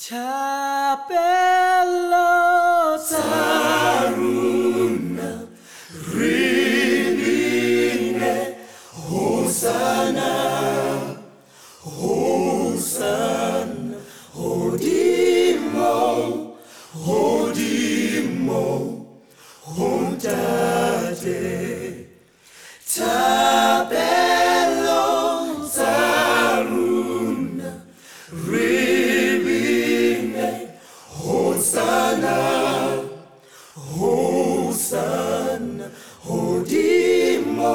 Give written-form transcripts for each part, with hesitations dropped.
Chapelo Taruna Rimine Hosanna Hosanna Hodimo Hodimo Hontate Chapelo Taruna Hosanna, Hosanna, Hodimo,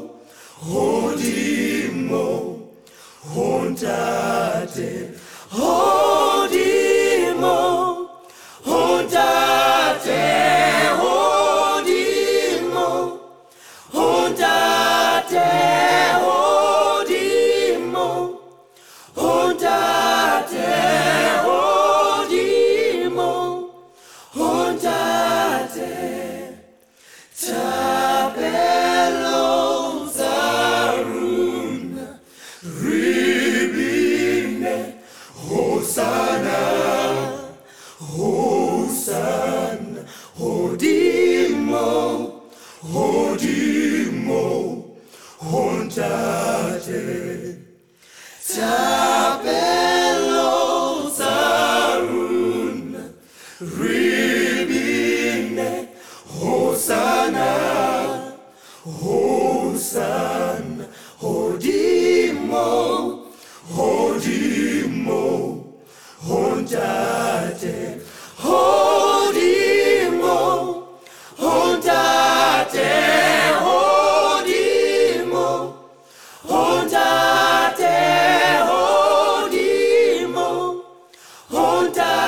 Hodimo, Hontate, Hodimo, Hontate, Hodimo, Hontate, Hodimo, Hontate. Chapelo Taruna Rimine Hosanna Hosanna Hodimo Hodimo Hontate Chapelo Taruna Rimine Hosanna, Hosanna, Hodimo, Hodimo, Hontate, Hodimo, Hontate, Hodimo, Hontate, Hodimo, Hontate.